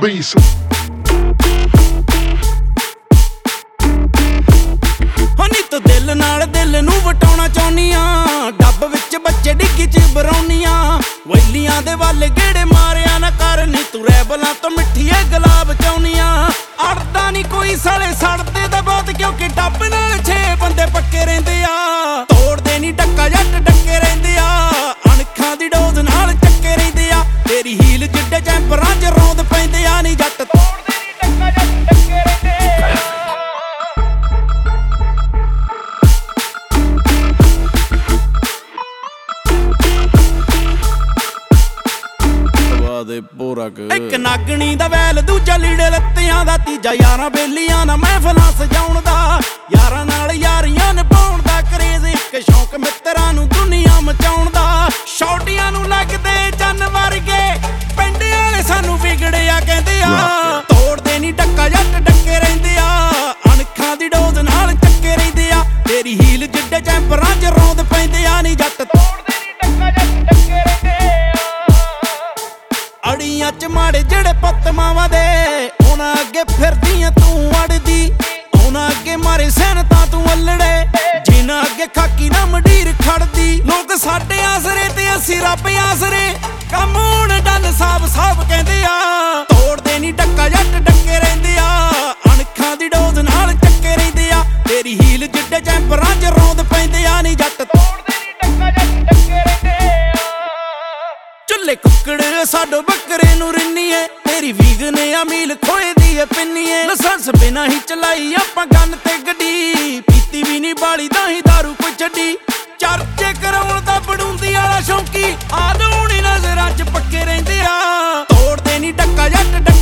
bass. ਨੀ ਤੂੰ ਦਿਲ ਨਾਲ ਦਿਲ ਨੂੰ ਵਟਾਉਣਾ ਚਾਹੁੰਨੀਆਂ, ਡੱਬ ਵਿੱਚ ਬੱਚੇ ਡਿੱਗੀ ਚ ਬਰੌਨੀਆਂ, ਵੈਲੀਆਂ ਦੇ ਵੱਲ ਗੇੜੇ ਮਾਰਿਆ ਨਾ ਕਰ ਨੀ ਤੂੰ ਰੈਬਲਾਂ ਤੋਂ ਮਿੱਠੀਏ ਗੁਲਾਬ ਚਾਹੁੰਨੀਆਂ। ਅੜਦਾ ਨੀ ਕੋਈ ਸਾਲੇ ਸੜਦੇ ਦਾ ਬਹੁਤ ਕਿਉਂਕਿ ਡੱਬ ਨਾਲ 6 ਬੰਦੇ ਪੱਕੇ ਰਹਿੰਦੇ ਆ, ਤੋੜਦੇ ਨੀ ਡੱਕਾ ਜੱਟ ਡੱਕੇ ਰਹਿੰਦੇ ਆ, ਅਣਖਾਂ ਦੀ ਡੋਜ਼ ਨਾਲ ਚੱਕੇ ਰਹਿੰਦੇ ਆ, ਤੇਰੀ ਹੀਲ ਜਿੱਡੇ ਚੈਂਪਰਾਂ ਚ ਰੌਂਦ ਪੈਂਦੇ ਆ ਨੀ ਜੱਟ ਤੋੜਦੇ ਨੀ ਡੱਕਾ ਜੱਟ ਡੱਕੇ ਰਹਿੰਦੇ ਆ। ਇੱਕ ਨਾਗਣੀ ਦਾ ਵੈਲ, ਦੂਜਾ ਲੀੜੇ ਲੱਤਿਆਂ ਦਾ, ਤੀਜਾ ਯਾਰਾਂ ਬੇਲੀਆਂ ਨਾ ਮਹਿਫਲਾਂ ਸਜਾਉਣ ਦਾ, ਯਾਰਾਂ ਨਾਲ ਯਾਰੀਆਂ ਨਿਭਾਉਣ ਦਾ ਕਰੇਜ਼, ਇੱਕ ਸ਼ੌਕ ਮਿੱਤਰਾਂ ਨੂੰ ਦੁਨੀਆ ਮਚਾਉਣ ਦਾ। ਛੋਟੀਆਂ ਨੂੰ ਲੱਗਦੇ ਚੰਨ ਵਰਗੇ, ਪਿੰਡ ਵਾਲੇ ਸਾਨੂੰ ਵਿਗੜਿਆ ਕਹਿੰਦੇ ਆ, ਤੋੜਦੇ ਨੀ ਡੱਕਾ ਜੱਟ ਡੱਕੇ ਰਹਿੰਦੇ ਆ, ਅਣਖਾਂ ਦੀ ਡੋਜ਼ ਨਾਲ ਚੱਕੇ ਰਹਿੰਦੇ ਆ, ਤੇਰੀ ਹੀਲ ਜਿੱਡੇ ਚੈਂਪਰਾਂ ਚ ਰੌਂਦ ਪੈਂਦੇ ਆ ਨੀ ਜੱਟ ਤੋੜਦੇ ਨੀ ਡੱਕਾ ਜੱਟ ਡੱਕੇ ਰਹਿੰਦੇ ਆ। ਅੜੀਆਂ ਚ ਮਾੜੇ ਜਿਹੜੇ ਪੁੱਤ ਮਾਵਾਂ ਦੇ, ਉਹਨਾਂ ਅੱਗੇ ਫਿਰਦੀਆਂ ਤੂੰ ਅੜਦੀ, ਉਹਨਾਂ ਅੱਗੇ ਮਾਰੇ ਸੈਨ ਤਾਂ ਤੂੰ ਅੱਲੜੇ, ਜਿਨ੍ਹਾਂ ਅੱਗੇ ਖਾਕੀ ਨਾ ਮੰਡੀਰ ਖੜਦੀ। ਲੋਕ ਸਾਡੇ ਆਸਰੇ ਤੇ ਅਸੀਂ ਰੱਬ ਆਸਰੇ, ਕੰਮ ਹੁਣ ਡੰਨ ਸਾਬ ਸਾਬ ਕਹਿੰਦੇ ਆ, ਤੋੜਦੇ ਨੀ ਡੱਕਾ ਜੱਟ ਡੱਕੇ ਰਹਿੰਦੇ ਆ, ਅਣਖਾਂ ਦੀ ਡੋਜ਼ ਨਾਲ ਚੱਕੇ ਰਹਿੰਦੇ ਆ, ਤੇਰੀ ਹੀਲ ਜਿੱਡੇ ਚੈਂਪਰਾਂ ਚ ਰੌਂਦ ਪੈਂਦੇ ਆ ਨੀ ਜੱਟ ਤੋੜਦੇ ਨੀ ਡੱਕਾ ਜੱਟ ਡੱਕੇ ਰਹਿੰਦੇ ਆ। ਚੁੱਲੇ ਕੁੱਕੜ ਸਾਡੋ ਬੱਕਰੇ ਨੂੰ ਰਿੰਨੀਏ, ਤੇਰੀ ਵੀਗ ਨੇ ਅਮੀਲ ਖੋਏ ਦੀ ਏ ਪਿੰਨੀਏ, ਲਾਇਸੈਂਸ ਬਿਨਾਂ ਹੀ ਚਲਾਈ ਆਪਾਂ ਗੰਨ ਤੇ ਗੱਡੀ, ਪੀਤੀ ਵੀ ਨੀ ਬਾਲੀ ਦਾ ਹੀ ਦਾਰੂ ਕੋਈ ਛੱਡੀ, ਚਰਚੇ ਕਰਾਉਣ ਦਾ ਬੜੂੰਦੀ ਵਾਲਾ ਸ਼ੌਂਕੀ, ਆਲੂਣੀ ਨਜ਼ਰਾਂ ਚ ਪੱਕੇ ਰਹਿੰਦੇ ਆ, ਤੋੜਦੇ ਨੀ ਡੱਕਾ ਜੱਟ